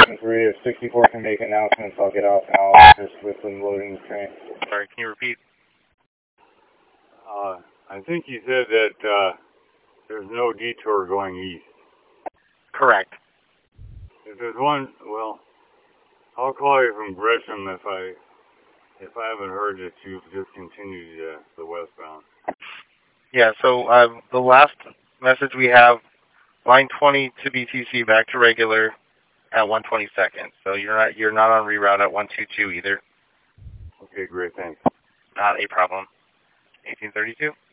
3 if 64 can make announcements, I'll get off now. Just with them loading the train. Sorry, can you repeat? I think you said that there's no detour going east. Correct. If there's one, well, I'll call you from Gresham if I haven't heard that you've discontinued the westbound. Yeah, so the last message we have, line 20 to BTC back to regular at 122nd. So you're not on reroute at 122 either. Okay, great, thanks. Not a problem. 1832.